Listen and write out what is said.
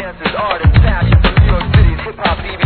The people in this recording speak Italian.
dances, art and fashion from New York City's hip-hop BB